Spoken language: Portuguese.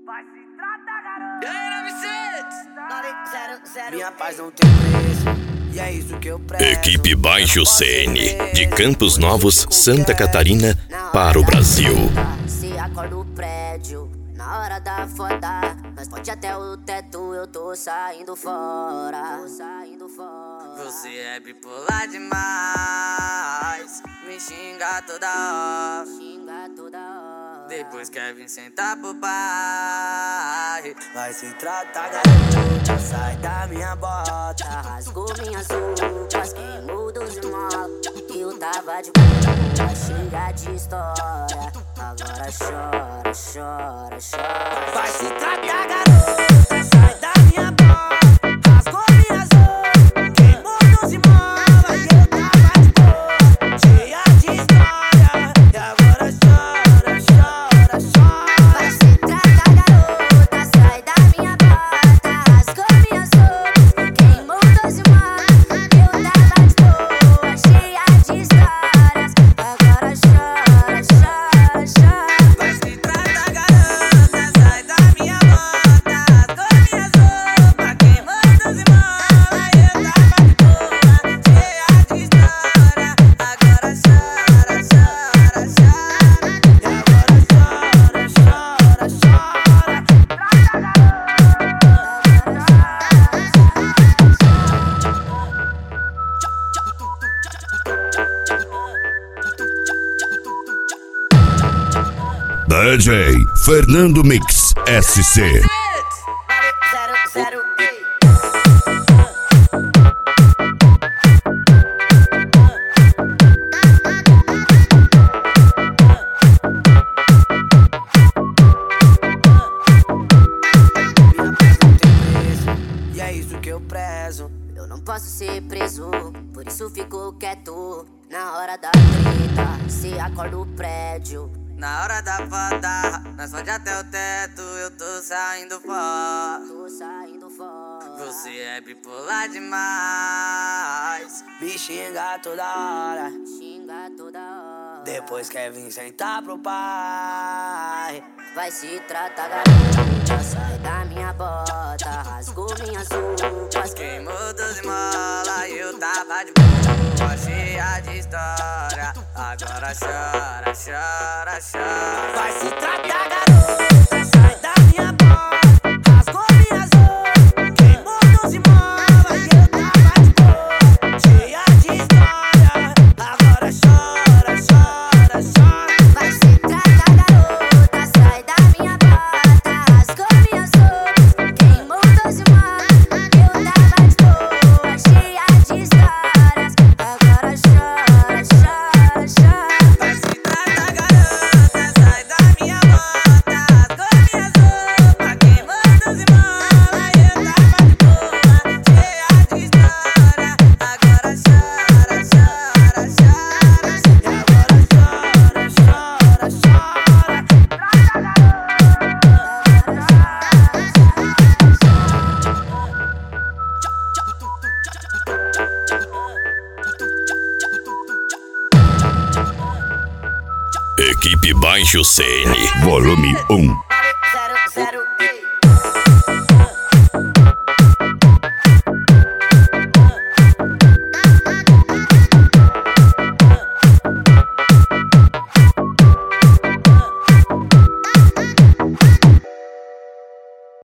Vai se tratar, garoto. E aí, 900. Minha paz não tem preço, e é isso que eu prezo. Equipe Baixo CN, de Campos Novos, Santa Catarina, para o Brasil. Se acorda o prédio, na hora da foda, nós pode até o teto, eu tô saindo fora. Você é bipolar demais, me xinga toda hora. Depois quer vir sentar pro pai. Vai se tratar, garota, sai da minha bota. Rasgou minhas roupas, queimou dos mal. Eu tava de boa, chega de história. Agora chora, chora, chora. Vai se tratar, garota, sai da minha bota. Rasgou minhas roupas, queimou dos mal. Aí eu tava de boa, cheia de história. E agora chora, chora, chora. Vai se tratar, garota, sai da minha bota. Rasgou minhas roupas, queimou dos mal. Eu tava de boa, cheia de histórias. Agora chora, chora, chora. Vai se tratar, garota, sai da minha bota. Rasgou minhas roupas, queimou dos mal. Aí eu tava de boa, cheia de história. Agora chora, chora, chora. E agora chora, chora, chora. DJ Fernando Mix SC. 0, e é isso que eu prezo. Eu não posso ser preso, por isso fico quieto. Na hora da treta, se acorda o prédio. Na hora da foda, nós pode até o teto, eu tô saindo fora. Você é bipolar demais. Me xinga toda hora, depois quer vir sentar pro pai. Vai se tratar, garota, sai da minha bota. Rasgou minhas roupas, Queimou dos mola e eu tava de boa, cheia de história. Agora chora, chora, chora. Vai se tratar, garota, sai da minha bota. Rasgou minhas roupas, queimou dos mola. E eu tava de boa, cheia de história. Agora chora, chora, chora. vai se tratar, garota, sai da minha bota. Rasgou minhas roupas, queimou dos mal. Eu tava de boa, cheia de histórias. Agora chora, chora, chora. Vai se tratar, garota, sai da minha bota. Rasgou minhas roupas, queimou dos mola. E eu tava de boa, cheia de história. Agora chora, chora, chora. E agora chora, chora, chora. Equipe Baixo CN, volume 1. 0,